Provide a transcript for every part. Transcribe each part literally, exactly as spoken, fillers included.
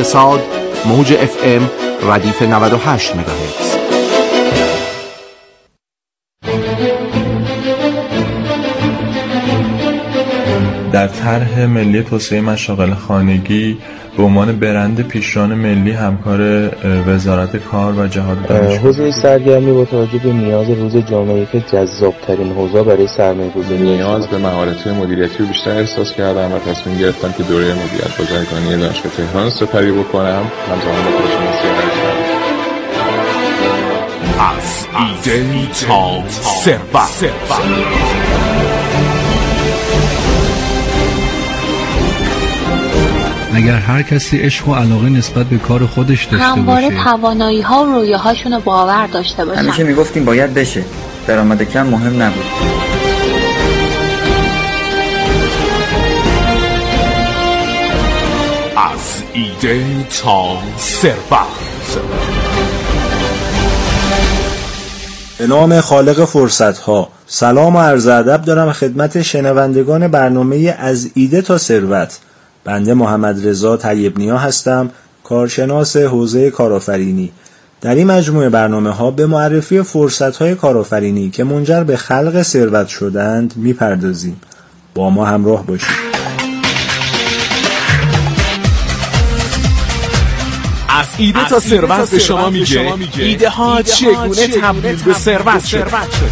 اقتصاد، موج اف ام ردیف نود و هشت مگاهرتز. در طرح ملی توسعه مشاغل خانگی به عنوان برند پیشران ملی همکار وزارت کار و جهاد دانشجو. حوزه سرگرمی با توجه به نیاز روز جامعه که جذاب‌ترین حوزه برای سرمایه‌گذاری نیاز به مهارت‌های مدیریتی بیشتر احساس کردم و تصمیم گرفتم که دوره مدیریت بازرگانی دانشگاه تهران سپری بکنم. همزمان با کارشناسی ارشد. از ایده تا ثروت. اگر هر کسی عشق و علاقه نسبت به کار خودش داشته باشه، همواره توانایی‌ها و رویاهاشون رو باور داشته باشن. همیشه میگفتیم باید بشه، درآمد کم مهم نبود. از ایده تا ثروت. به نام خالق فرصت‌ها، سلام و عرض ادب دارم خدمت شنوندگان برنامه از ایده تا ثروت. بنده محمد رضا طیب نیا هستم، کارشناس حوزه کارآفرینی. در این مجموعه برنامه‌ها به معرفی فرصت‌های کارآفرینی که منجر به خلق ثروت شدند می‌پردازیم. با ما همراه باشید. از ایده تا ثروت به شما میگه ایده ها چگونه تبدیل به ثروت شده.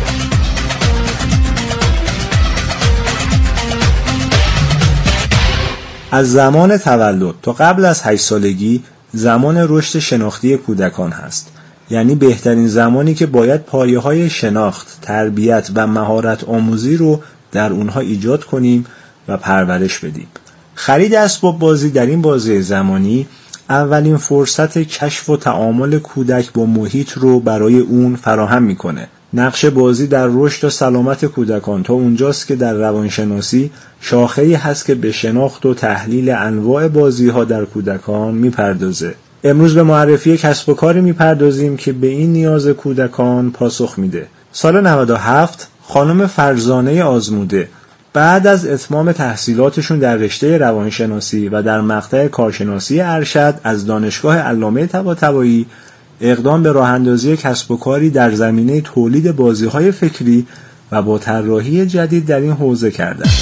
از زمان تولد تا قبل از هشت سالگی زمان رشد شناختی کودکان هست. یعنی بهترین زمانی که باید پایه‌های شناخت، تربیت و مهارت آموزی رو در اونها ایجاد کنیم و پرورش بدیم. خرید اسباب بازی در این بازه زمانی اولین فرصت کشف و تعامل کودک با محیط رو برای اون فراهم میکنه. نقش بازی در رشد و سلامت کودکان تا اونجاست که در روانشناسی شاخه‌ای هست که به شناخت و تحلیل انواع بازی‌ها در کودکان میپردازه. امروز به معرفی کسب و کاری میپردازیم که به این نیاز کودکان پاسخ میده. سال نود و هفت خانم فرزانه آزموده بعد از اتمام تحصیلاتشون در رشته روانشناسی و در مقطع کارشناسی ارشد از دانشگاه علامه طباطبایی اقدام به راه‌اندازی کسب و کاری در زمینه تولید بازی‌های فکری و با طراحی جدید در این حوزه کردند.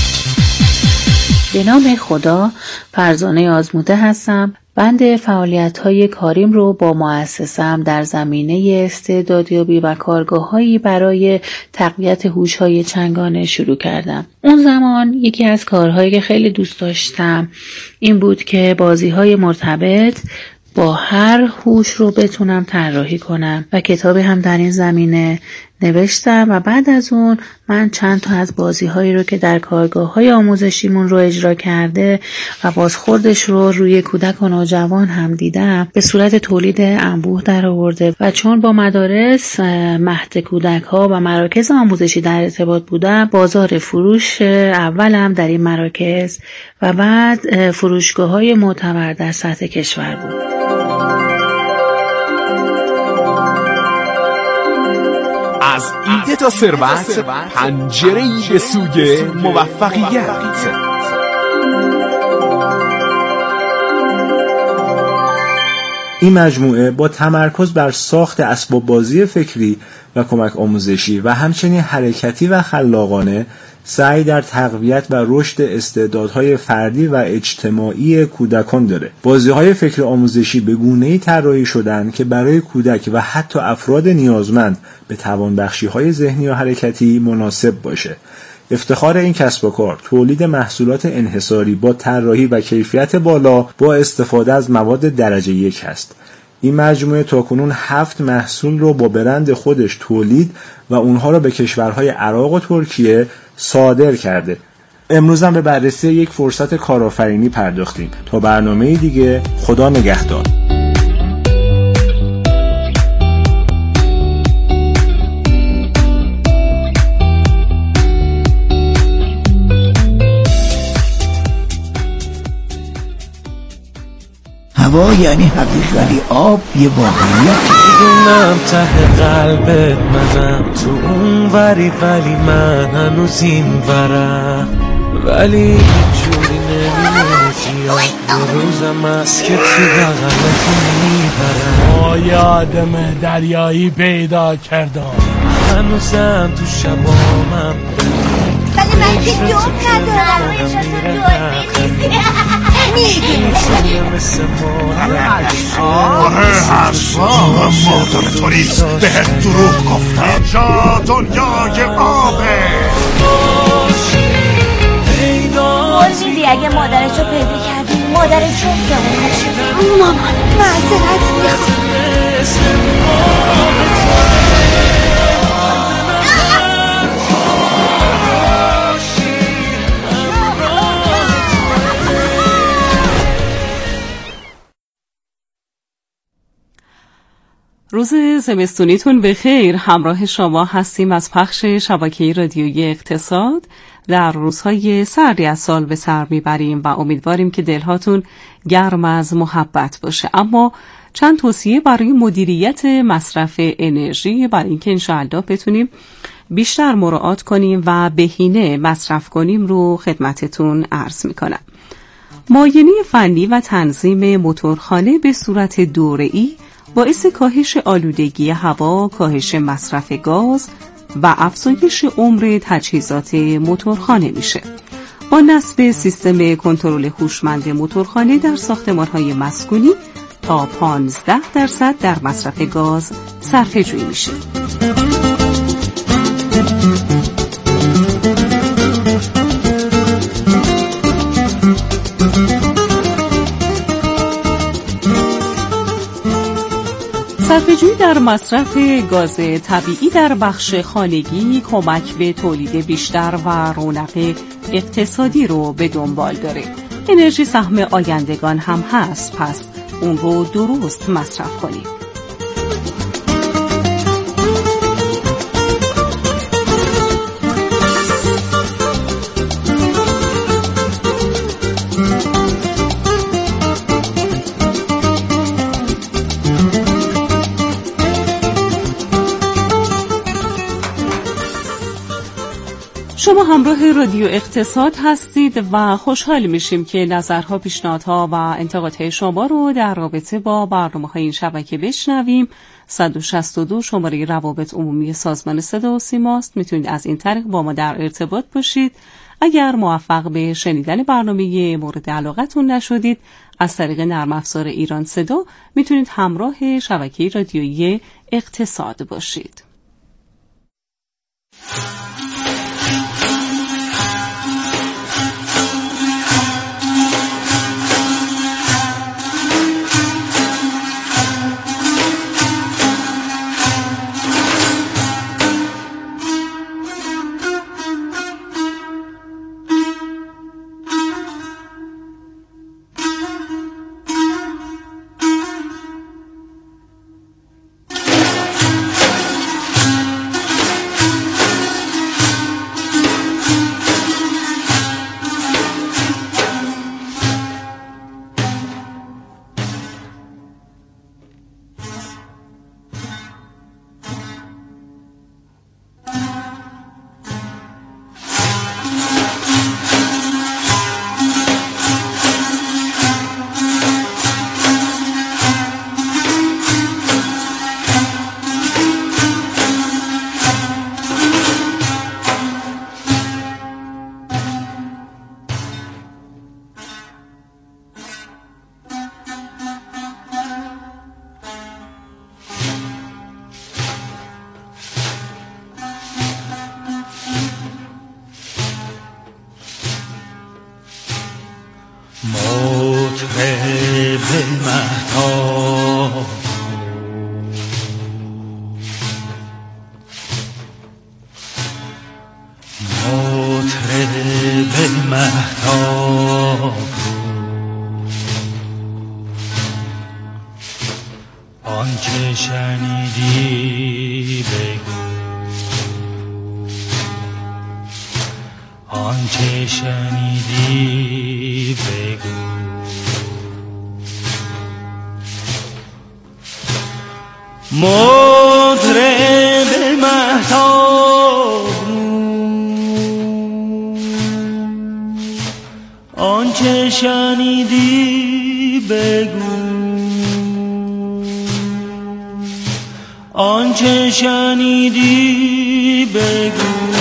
به نام خدا، فرزانه آزموده هستم. بند فعالیت‌های کاریم رو با مؤسسه‌ام در زمینه استعدادیابی و کارگاه‌هایی برای تقویت هوش‌های چنگانه شروع کردم. اون زمان یکی از کارهایی که خیلی دوست داشتم این بود که بازی‌های مرتبط با هر هوش رو بتونم طراحی کنم و کتابی هم در این زمینه نوشتم و بعد از اون من چند تا از بازی‌هایی رو که در کارگاه‌های آموزشیمون رو اجرا کرده و بازخوردش رو روی کودک و نوجوان هم دیدم به صورت تولید انبوه در آورده و چون با مدارس، مهد کودک‌ها و مراکز آموزشی در ارتباط بودم، بازار فروش اولم در این مراکز و بعد فروشگاه‌های معتبر در سطح کشور بود. از ایده تا ثروت، پنجره‌ای به سوی موفقیت. این مجموعه با تمرکز بر ساخت اسباب بازی فکری و کمک آموزشی و همچنین حرکتی و خلاقانه سعی در تقویت و رشد استعدادهای فردی و اجتماعی کودکان داره. بازی‌های فکر آموزشی به گونه‌ای طراحی شدن که برای کودک و حتی افراد نیازمند به توانبخشی‌های ذهنی و حرکتی مناسب باشه. افتخار این کسب و کار تولید محصولات انحصاری با طراحی و کیفیت بالا با استفاده از مواد درجه یک است. این مجموعه تاکنون هفت محصول رو با برند خودش تولید و اونها رو به کشورهای عراق و ترکیه صادر کرده. امروز هم به بررسی یک فرصت کارآفرینی پرداختیم. تا برنامه دیگه، خدا نگهدار. هوا یعنی حقیقت، آب یه واقعیت. میدونم ته قلبت منم تو اون وری، ولی من هنوز این ورم، ولی جوری نمیمونی دریا یه روزم است که تو بغلتو میبرم ما یه آدم دریایی پیدا کردم هنوزم تو شبامم ولی من که دوم ندارم میتونه مثل آه حساب مردم توریست بهت دروغ گفتم اینجا دنیای آبه قول میدی اگه مادرشو پیدا کردی مادرشو داره کشید مامان معذرت میخوام روز زمستونیتون بخیر. همراه شما هستیم از پخش شبکه رادیویی اقتصاد. در روزهای سردی از سال به سر میبریم و امیدواریم که دلهاتون گرم از محبت باشه. اما چند توصیه برای مدیریت مصرف انرژی برای اینکه انشاءالله بتونیم بیشتر مراعات کنیم و بهینه مصرف کنیم رو خدمتتون عرض میکنم. معاینه فنی و تنظیم موتورخانه به صورت دوره‌ای باعث کاهش آلودگی هوا، کاهش مصرف گاز و افزایش عمر تجهیزات موتورخانه میشه. با نصب سیستم کنترل هوشمند موتورخانه در ساختمان‌های مسکونی تا پانزده درصد در مصرف گاز صرفه‌جویی میشه. صرفه‌جویی در مصرف گاز طبیعی در بخش خانگی کمک به تولید بیشتر و رونق اقتصادی رو به دنبال داره. انرژی سهم آیندگان هم هست، پس اون رو درست مصرف کنیم. شما همراه رادیو اقتصاد هستید و خوشحال میشیم که نظرها، پیشنهادها و انتقادهای شما رو در رابطه با برنامه‌های این شبکه بشنویم. صد و شصت و دو شماره روابط عمومی سازمان صدا و سیماست. میتونید از این طریق با ما در ارتباط باشید. اگر موفق به شنیدن برنامه مورد علاقتون نشدید، از طریق نرم افزار ایران صدا میتونید همراه شبکه رادیویی اقتصاد باشید. آنچه شنیدی بگو، آنچه شنیدی بگو. مطرب مهتاب آنچه شنیدی آنچه شنیدی بگو.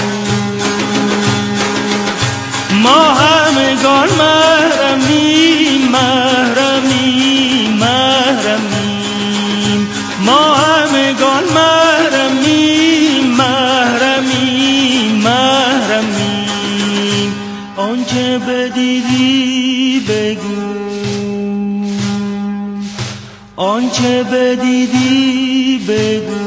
ما همگان محرمیم محرمیم محرمیم ما همگان محرمیم محرمیم محرمیم آنچه بدیدی بگو آنچه بدیدی بگو.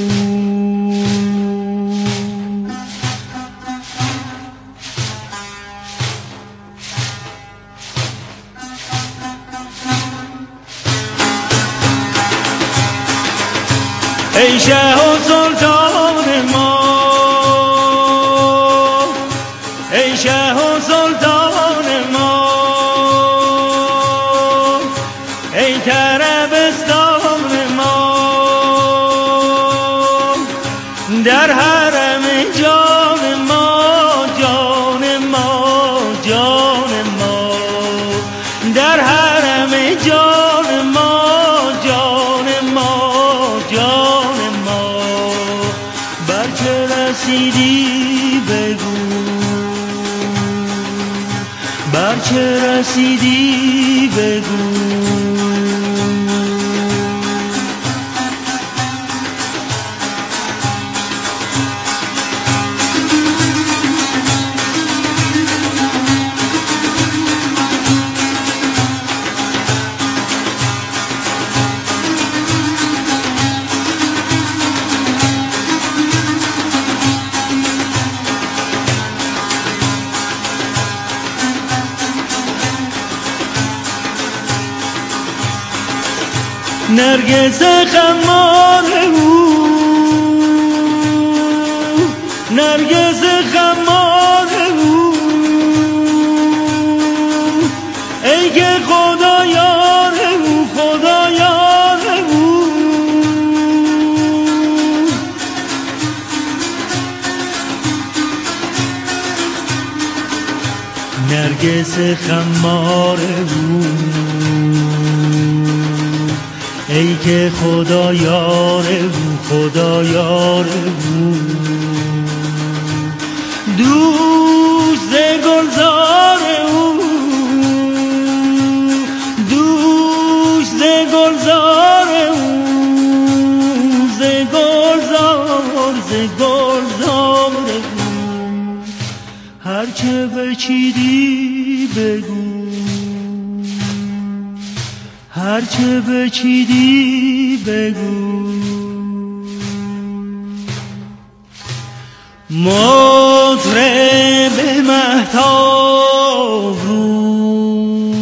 ای شه و سلطان ما ای شه و سلطان ما ای طربستان ما در حرم جان ما جان ما جان ما در حرم جان ما جان ما جان ما بر چه رسیدی بگو بر چه رسیدی بگو. نرگس خمار او نرگس خمار او ای که خدا یار او خدا یار او نرگس خمار او ای که خدا یار او خدا یار او دوست گلزار او دوست گلزار او ز گلزار ز گلزار او هرچه بچیدی بگو هرچه بچیدی بگو. مطرب مهتاب رو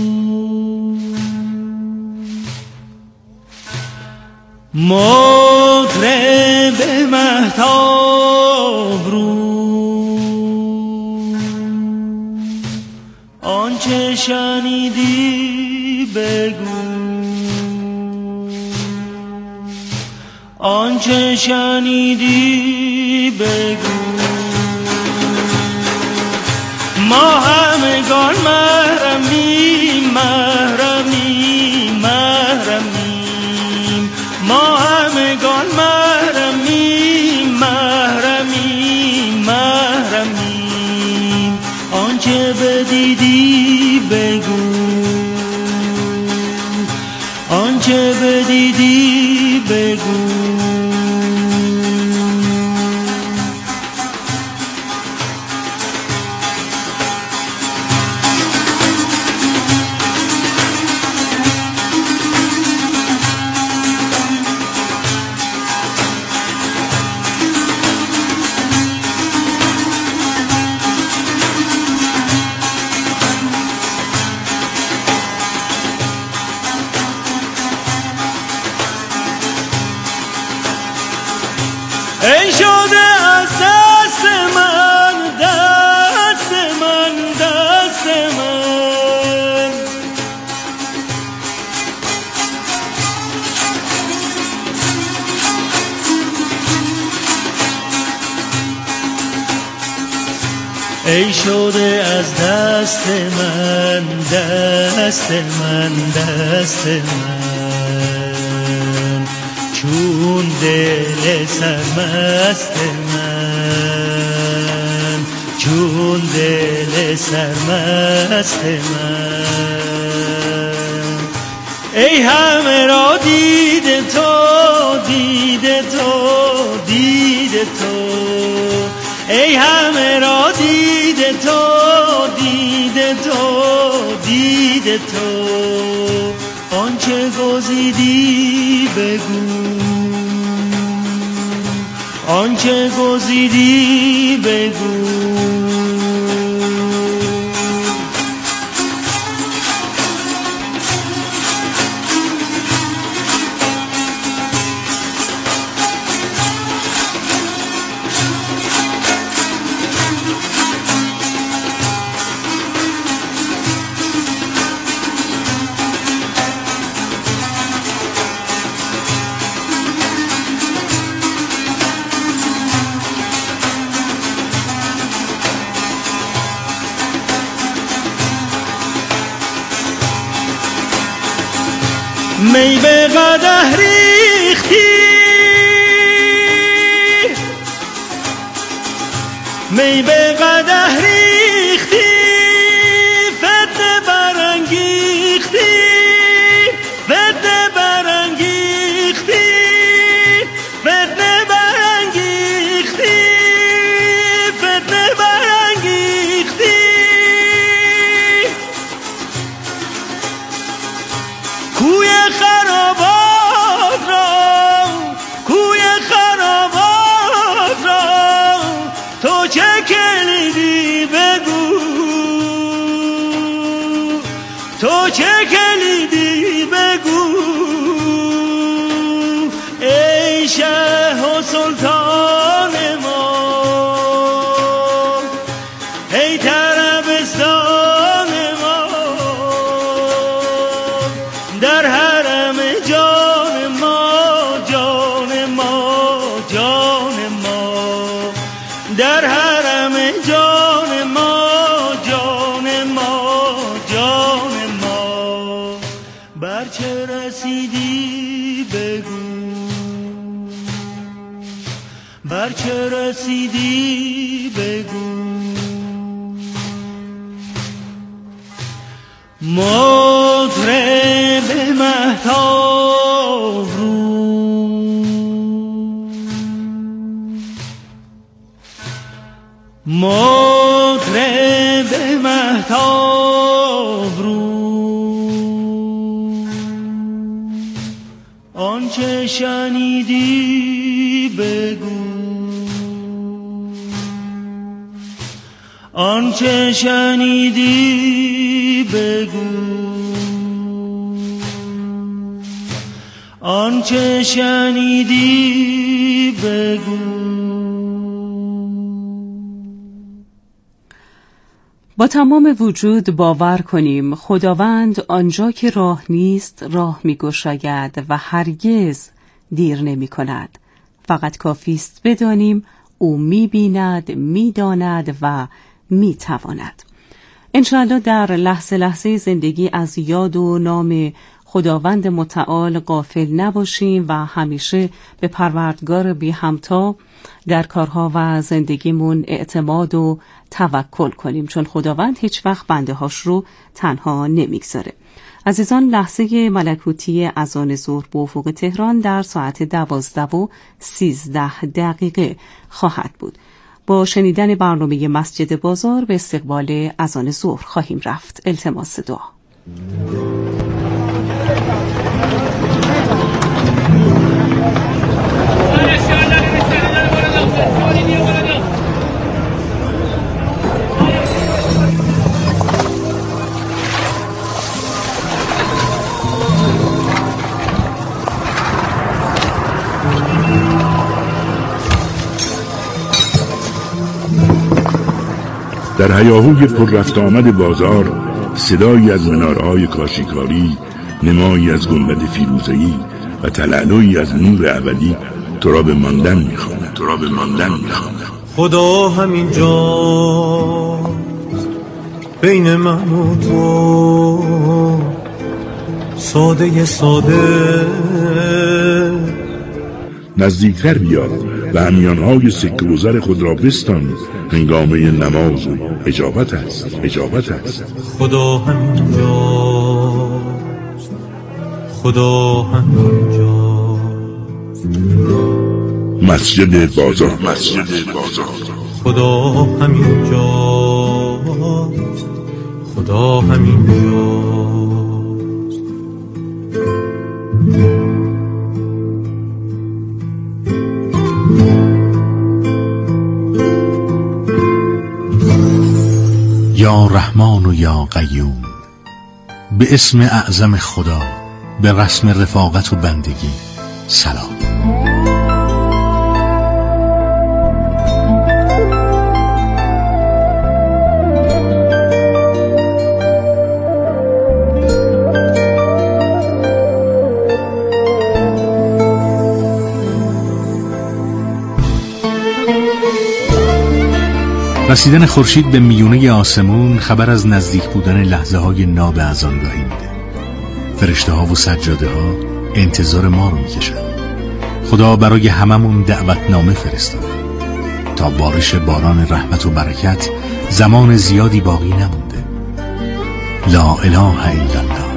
مطرب مهتاب رو آنچه شنیدی بگو آنچه شنیدی بگو. ما همگان محرمیم محرمیم محرمیم ما همگان محرمیم محرمیم محرمیم آنچه بدیدی بگو آنچه بدیدی بگو. ای شده از دست من دست من دست من ای شده از دست من دست من دست من چون دل سرمست من، چون دل سرمست من. ای همه را دیده تو، دیده تو، دیده تو، ای همه را دیده تو، دیده تو، دیده تو. آنچه گزیدی بگو، آنچه گزیدی بگو. می به قدح ریختی، می به قدح ریختی، فتنه برانگیختی، فتنه برانگیختی، فتنه برانگیختی، فتنه برانگیختی. کوی خرابات را، کوی خرابات را، تو چه کلیدی بگو، تو چه کلیدی بگو. ای شه و سلطان ما، ای طربستان ما، در حرم جان ما، جان ما، جان ما، در حرم جان ما، جان ما، جان ما. بر چه رسیدی بگو، بر چه رسیدی بگو. مطرب مهتاب رو، مطرب مهتاب رو، آنچه شنیدی بگو، آنچه شنیدی بگو، آنچه شنیدی بگو. با تمام وجود باور کنیم خداوند آنجا که راه نیست راه می‌گشاید و هرگز دیر نمی‌کند. فقط کافی است بدانیم او می‌بیند، می‌داند و می‌تواند. انشاءالله در لحظه لحظه زندگی از یاد و نام خداوند متعال غافل نباشیم و همیشه به پروردگار بی همتا در کارها و زندگیمون اعتماد و توکل کنیم، چون خداوند هیچ وقت بنده هاش رو تنها نمیگذاره. عزیزان، لحظه ملکوتی اذان ظهر به افق تهران در ساعت دوازده و سیزده دقیقه خواهد بود. با شنیدن برنامه مسجد بازار به استقبال اذان ظهر خواهیم رفت. التماس دعا. در هیاهوی پر رفت آمد بازار صدایی از منارهای کاشیکاری، نمایی از گنبد فیروزه‌ای و تلالویی از نور ابدی تو را به ماندن می‌خواند، تو را به ماندن می‌خواند. خدا همین جاست بین من و تو، ساده ساده نزدیکتر بیا و همیانهای سکه و زر خود را بستان. هنگامه نماز و اجابت است، اجابت است. خدا همینجاست، خدا همینجاست. مسجد بازار، مسجد بازار. خدا همینجاست، خدا همینجاست. یا رحمان و یا قیوم، به اسم اعظم خدا، به رسم رفاقت و بندگی سلام. رسیدن خورشید به میونه آسمون خبر از نزدیک بودن لحظه های ناب اذانگاهی میده. فرشته ها و سجاده ها انتظار ما رو میکشن. خدا برای هممون دعوتنامه فرستاد تا بارش باران رحمت و برکت زمان زیادی باقی نمونده. لا اله الا الله.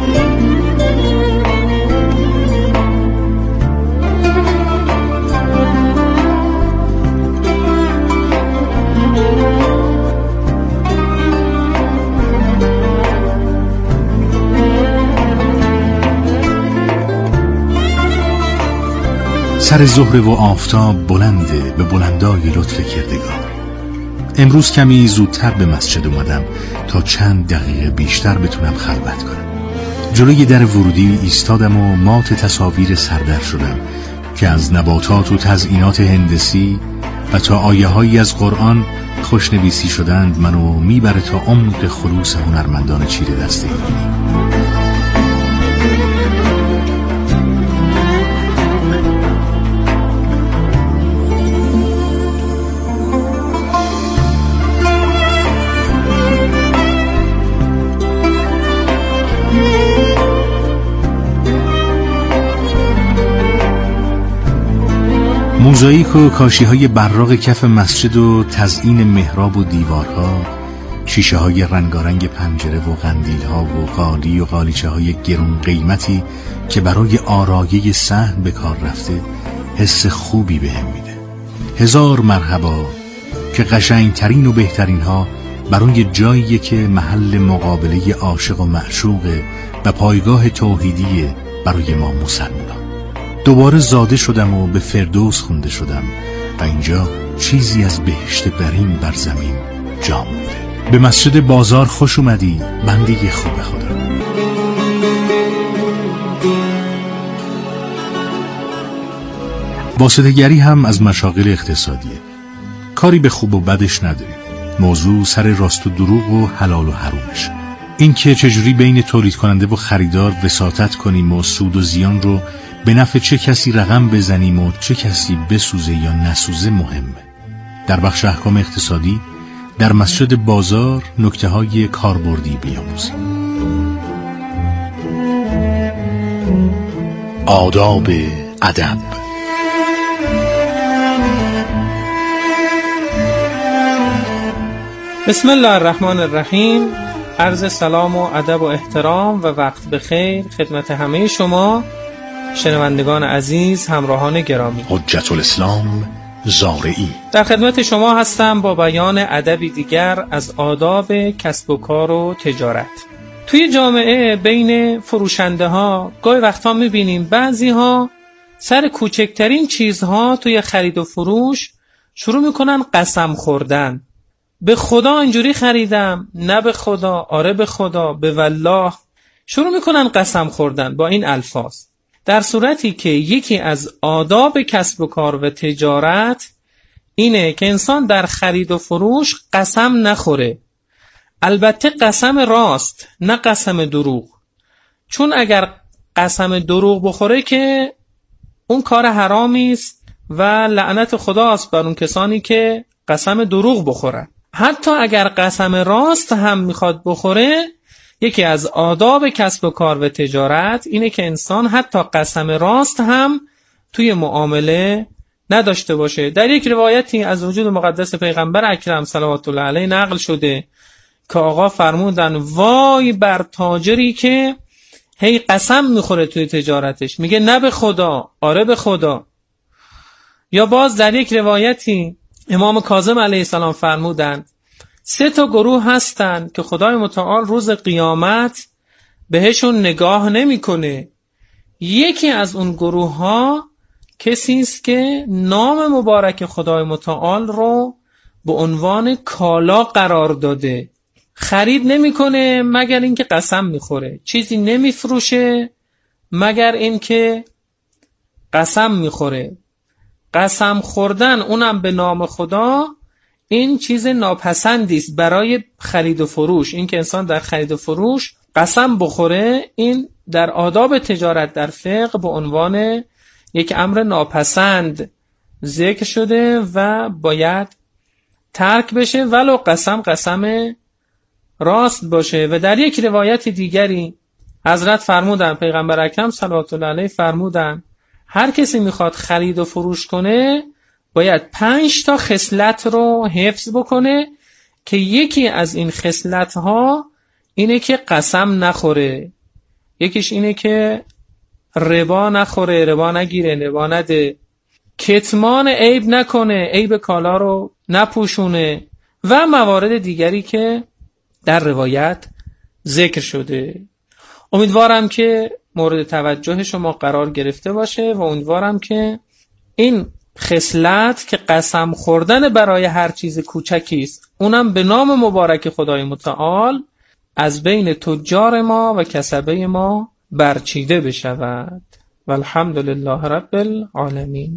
سر ظهر و آفتاب بلنده به بلندای لطف کردگار. امروز کمی زودتر به مسجد اومدم تا چند دقیقه بیشتر بتونم خلوت کنم. جلوی در ورودی ایستادم و مات تصاویر سردر شدم که از نباتات و تزئینات هندسی و تا آیه هایی از قرآن خوشنویسی شدند منو میبره تا عمق خلوص هنرمندان چیره دسته ایرانی. موزاییک و کاشی های براق کف مسجد و تزیین محراب و دیوارها، شیشه های رنگارنگ پنجره و قندیل ها و قالی و قالیچه های گرون قیمتی که برای آرایه صحن به کار رفته حس خوبی بهم میده. هزار مرحبا که قشنگترین و بهترین ها برای جایی که محل مقابله عاشق و معشوقه و پایگاه توحیدیه برای ما مسلمانان. دوباره زاده شدم و به فردوس خونده شدم و اینجا چیزی از بهشت برین بر زمین جا مونده. به مسجد بازار خوش اومدی بندگی خوب خدا. واسطه‌گری هم از مشاغل اقتصادیه. کاری به خوب و بدش نداریم. موضوع سر راست و دروغ و حلال و حرومش. این که چجوری بین تولید کننده و خریدار وساطت کنیم و سود و زیان رو به نفع چه کسی رقم بزنیم و چه کسی بسوزه یا نسوزه مهمه. در بخش احکام اقتصادی در مسجد بازار نکته های کاربردی بیاموزیم. آداب ادب. بسم الله الرحمن الرحیم. عرض سلام و ادب و احترام و وقت بخیر خدمت همه شما شنوندگان عزیز، همراهان گرامی. حجت الاسلام زارعی در خدمت شما هستم با بیان ادبی دیگر از آداب کسب و کار و تجارت. توی جامعه بین فروشنده ها گاهی وقتا میبینیم بعضی ها سر کوچکترین چیزها توی خرید و فروش شروع میکنن قسم خوردن. به خدا اینجوری خریدم، نه به خدا، آره به خدا، به والله. شروع میکنن قسم خوردن با این الفاظ، در صورتی که یکی از آداب کسب و کار و تجارت اینه که انسان در خرید و فروش قسم نخوره. البته قسم راست، نه قسم دروغ. چون اگر قسم دروغ بخوره که اون کار حرامی است و لعنت خداست بر اون کسانی که قسم دروغ بخورن. حتی اگر قسم راست هم میخواد بخوره، یکی از آداب کسب و کار و تجارت اینه که انسان حتی قسم راست هم توی معامله نداشته باشه. در یک روایتی از وجود مقدس پیغمبر اکرم صلوات الله علیه نقل شده که آقا فرمودن وای بر تاجری که هی قسم میخوره توی تجارتش، میگه نه به خدا، آره به خدا. یا باز در یک روایتی امام کاظم علیه السلام فرمودن سه تا گروه هستن که خدای متعال روز قیامت بهشون نگاه نمیکنه. یکی از اون گروه ها کسی است که نام مبارک خدای متعال رو به عنوان کالا قرار داده، خرید نمیکنه مگر اینکه قسم میخوره، چیزی نمیفروشه مگر اینکه قسم میخوره. قسم خوردن اونم به نام خدا این چیز ناپسندی است برای خرید و فروش. این که انسان در خرید و فروش قسم بخوره این در آداب تجارت در فقه به عنوان یک امر ناپسند ذکر شده و باید ترک بشه ولو قسم قسم راست باشه. و در یک روایت دیگری حضرت فرمودن، پیغمبر اکرم صلوات الله علیه فرمودن هر کسی میخواد خرید و فروش کنه باید پنج تا خصلت رو حفظ بکنه که یکی از این خصلت ها اینه که قسم نخوره، یکیش اینه که ربا نخوره، ربا نگیره، ربا نده، کتمان عیب نکنه، عیب کالا رو نپوشونه و موارد دیگری که در روایت ذکر شده. امیدوارم که مورد توجه شما قرار گرفته باشه و امیدوارم که این خصلت که قسم خوردن برای هر چیز کوچکی است اونم به نام مبارک خدای متعال از بین تجار ما و کسبه ما برچیده بشود. و الحمدلله رب العالمین.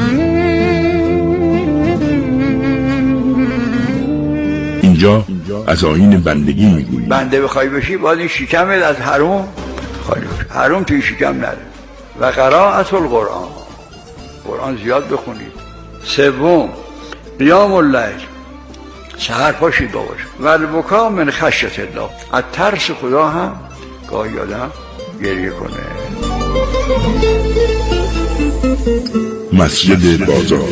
اینجا از آیین بندگی میگوییم بنده بخوای بشی باید این شکمت از حرام خالی بشه، حرام توی شکم نره. و قرائت القرآن، قرآن زیاد بخونید. سوم قیام اللیل، سحر پاشید باش. و البکا من خشیت الله، از ترس خدا هم گاهی آدم گریه کنه. مسجد بازار.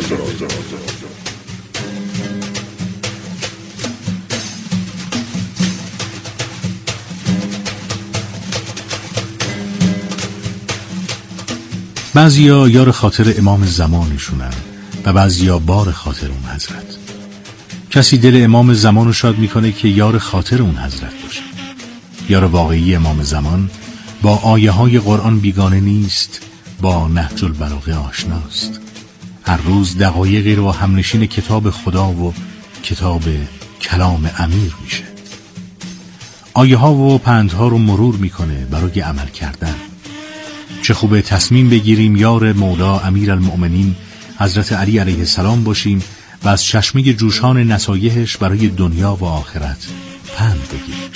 بعضیا یار خاطر امام زمانشونن و بعضیا بار خاطر اون حضرت. کسی دل امام زمان رو شاد میکنه که یار خاطر اون حضرت باشه. یار واقعی امام زمان با آیه های قرآن بیگانه نیست، با نهج البلاغه آشناست. هر روز دقایقی رو همنشین کتاب خدا و کتاب کلام امیر میشه. آیه ها و پندها رو مرور میکنه برای عمل کردن. چه خوبه تصمیم بگیریم یار مولا امیرالمؤمنین حضرت علی علیه السلام باشیم و از چشمه جوشان نصایحش برای دنیا و آخرت پند بگیریم.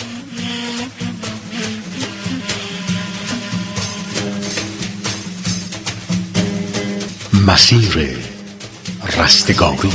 مسیر رستگاری.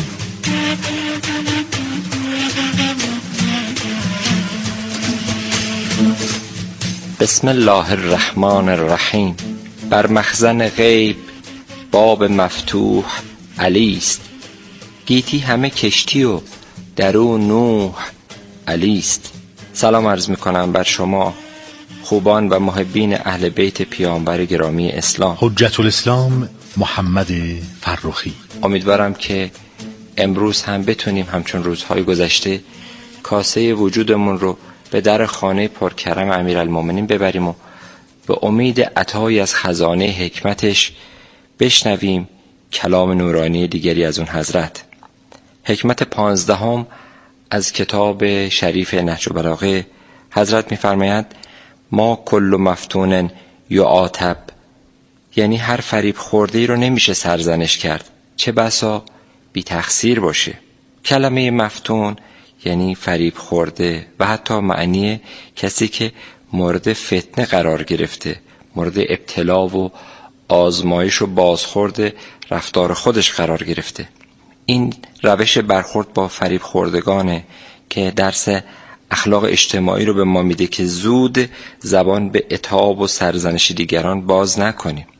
بسم الله الرحمن الرحیم. بر مخزن غیب باب مفتوح علیست، گیتی همه کشتی و در او نوح علیست. سلام عرض میکنم بر شما خوبان و محبین اهل بیت پیامبر گرامی اسلام، حجت الاسلام محمد فرخی. امیدوارم که امروز هم بتونیم همچون روزهای گذشته کاسه وجودمون رو به در خانه پرکرم امیرالمومنین ببریم و به امید عطایی از خزانه حکمتش بشنویم کلام نورانی دیگری از اون حضرت. حکمت پانزدهم از کتاب شریف نهج البلاغه، حضرت می‌فرمایند ما کل مفتون یعاتب، یعنی هر فریب خورده‌ای رو نمیشه سرزنش کرد، چه بسا بی تقصیر باشه. کلمه مفتون یعنی فریب خورده و حتی معنی کسی که مورد فتنه قرار گرفته، مورد ابتلا و آزمایش و بازخورد رفتار خودش قرار گرفته. این روش برخورد با فریب خوردگانه که درس اخلاق اجتماعی رو به ما میده که زود زبان به عتاب و سرزنش دیگران باز نکنیم.